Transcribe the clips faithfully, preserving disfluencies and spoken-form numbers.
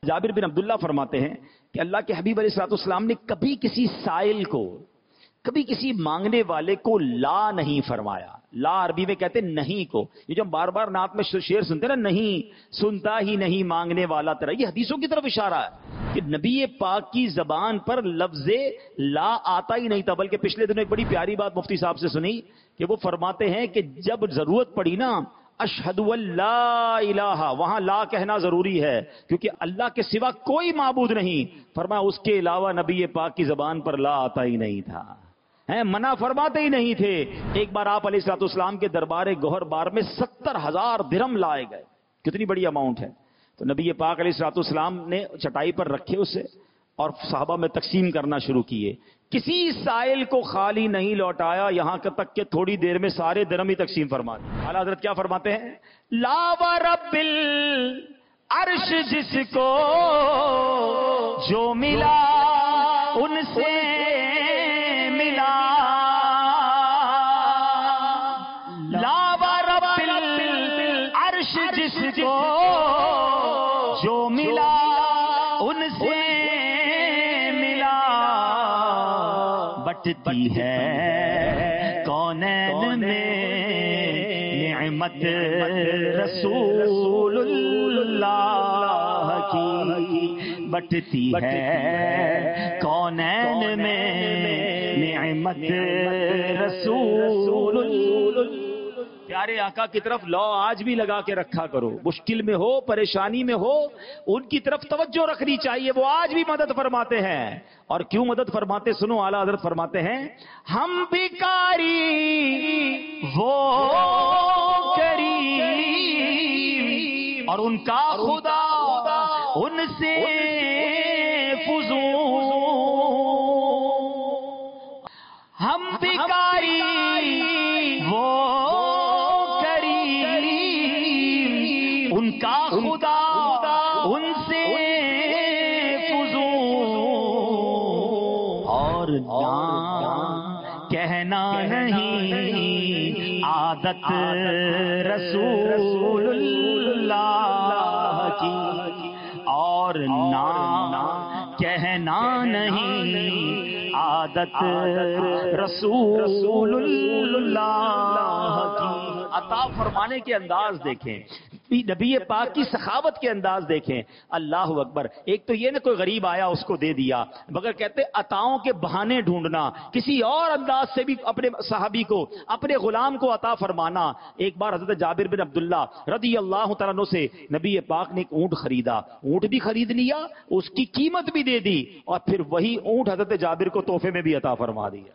جابر بن عبداللہ فرماتے ہیں کہ اللہ کے حبیب علیہ الصلوۃ والسلام نے کبھی کسی سائل کو، کبھی کسی مانگنے والے کو لا نہیں فرمایا. لا عربی میں کہتے ہیں نہیں کو. یہ جو ہم بار بار نعت میں شعر سنتے ہیں نا، نہیں سنتا ہی نہیں مانگنے والا تیرا، یہ حدیثوں کی طرف اشارہ ہے کہ نبی پاک کی زبان پر لفظ لا آتا ہی نہیں تھا. بلکہ پچھلے دنوں ایک بڑی پیاری بات مفتی صاحب سے سنی کہ وہ فرماتے ہیں کہ جب ضرورت پڑی نا اشہد اللہ الہ، وہاں لا کہنا ضروری ہے کیونکہ اللہ کے سوا کوئی معبود نہیں. فرمایا اس کے علاوہ نبی پاک کی زبان پر لا آتا ہی نہیں تھا، ہیں منع فرماتے ہی نہیں تھے. ایک بار آپ علیہ الصلوۃ والسلام کے دربار گوہر بار میں ستر ہزار درہم لائے گئے. کتنی بڑی اماؤنٹ ہے. تو نبی پاک علیہ الصلوۃ والسلام نے چٹائی پر رکھے اسے اور صحابہ میں تقسیم کرنا شروع کیے. کسی سائل کو خالی نہیں لوٹایا یہاں تک کہ تھوڑی دیر میں سارے درہم ہی تقسیم فرما دیے. اعلیٰ حضرت کیا فرماتے ہیں؟ لا ورب العرش جس کو جو ملا ان سے ملا، لا ورب العرش جس کو جو ملا ان سے بٹتی ہے کونین میں نعمت رسول اللہ کی، بٹتی ہے کونین میں نعمت رسول اللہ. پیارے آقا کی طرف لو آج بھی لگا کے رکھا کرو. مشکل میں ہو، پریشانی میں ہو، ان کی طرف توجہ رکھنی چاہیے. وہ آج بھی مدد فرماتے ہیں. اور کیوں مدد فرماتے سنو. اعلیٰ حضرت فرماتے ہیں ہم بھکاری وہ کریم اور ان کا خدا ان سے فزون. ہم بھکاری وہ ان کا خدا ان سے فزون. اور نہ کہنا نہیں عادت رسول اللہ کی، اور نہ کہنا نہیں عادت رسول اللہ کی. عطا فرمانے کے انداز دیکھیں، نبی پاک کی سخاوت کے انداز دیکھیں. اللہ اکبر. ایک تو یہ نہ کوئی غریب آیا اس کو دے دیا، مگر کہتے عطاؤں کے بہانے ڈھونڈنا، کسی اور انداز سے بھی اپنے صحابی کو، اپنے غلام کو عطا فرمانا. ایک بار حضرت جابر بن عبداللہ رضی اللہ تعالیٰ عنہ سے نبی پاک نے ایک اونٹ خریدا. اونٹ بھی خرید لیا، اس کی قیمت بھی دے دی، اور پھر وہی اونٹ حضرت جابر کو تحفے میں بھی عطا فرما دیا.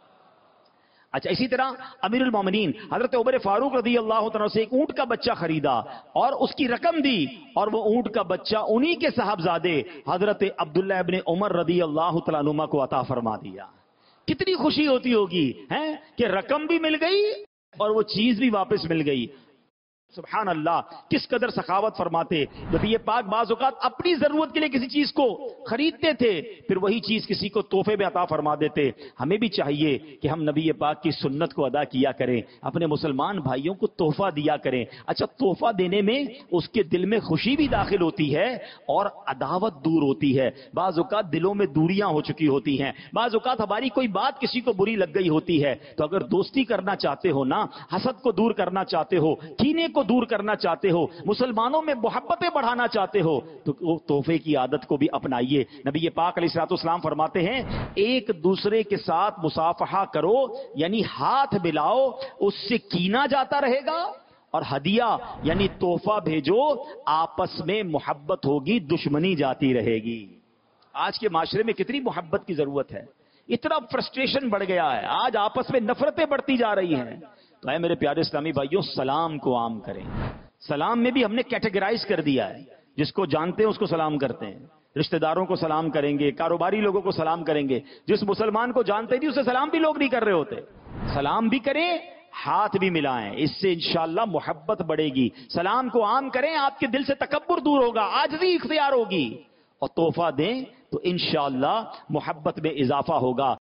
اچھا، اسی طرح امیر المومنین حضرت عمر فاروق رضی اللہ عنہ سے ایک اونٹ کا بچہ خریدا اور اس کی رقم دی، اور وہ اونٹ کا بچہ انہی کے صاحبزادے حضرت عبداللہ ابن عمر رضی اللہ تعالیٰ عنہ کو عطا فرما دیا. کتنی خوشی ہوتی ہوگی ہیں کہ رقم بھی مل گئی اور وہ چیز بھی واپس مل گئی. سبحان اللہ، کس قدر سخاوت فرماتے. نبی پاک بعض اوقات اپنی ضرورت کے لیے کسی چیز کو خریدتے تھے، پھر وہی چیز کسی کو تحفے میں عطا فرما دیتے. ہمیں بھی چاہیے کہ ہم نبی پاک کی سنت کو ادا کیا کریں، اپنے مسلمان بھائیوں کو تحفہ دیا کریں. اچھا، تحفہ دینے میں اس کے دل میں خوشی بھی داخل ہوتی ہے اور عداوت دور ہوتی ہے. بعض اوقات دلوں میں دوریاں ہو چکی ہوتی ہیں، بعض اوقات ہماری کوئی بات کسی کو بری لگ گئی ہوتی ہے. تو اگر دوستی کرنا چاہتے ہو نا، حسد کو دور کرنا چاہتے ہو، کینے کو دور کرنا چاہتے ہو، مسلمانوں میں محبتیں بڑھانا چاہتے ہو، تو تحفے کی عادت کو بھی اپنائیے. نبی پاک علیہ الصلوۃ والسلام فرماتے ہیں ایک دوسرے کے ساتھ مصافحہ کرو، یعنی ہاتھ ملاؤ، اس سے کینہ جاتا رہے گا، اور ہدیہ یعنی تحفہ بھیجو، آپس میں محبت ہوگی، دشمنی جاتی رہے گی. آج کے معاشرے میں کتنی محبت کی ضرورت ہے. اتنا فرسٹریشن بڑھ گیا ہے، آج آپس میں نفرتیں بڑھتی جا رہی ہیں. تو اے میرے پیارے اسلامی بھائیوں، سلام کو عام کریں. سلام میں بھی ہم نے کیٹیگرائز کر دیا ہے. جس کو جانتے ہیں اس کو سلام کرتے ہیں، رشتہ داروں کو سلام کریں گے، کاروباری لوگوں کو سلام کریں گے. جس مسلمان کو جانتے نہیں اسے سلام بھی لوگ نہیں کر رہے ہوتے. سلام بھی کریں، ہاتھ بھی ملائیں، اس سے انشاءاللہ محبت بڑھے گی. سلام کو عام کریں، آپ کے دل سے تکبر دور ہوگا، عاجزی اختیار ہوگی. اور تحفہ دیں تو انشاءاللہ محبت میں اضافہ ہوگا.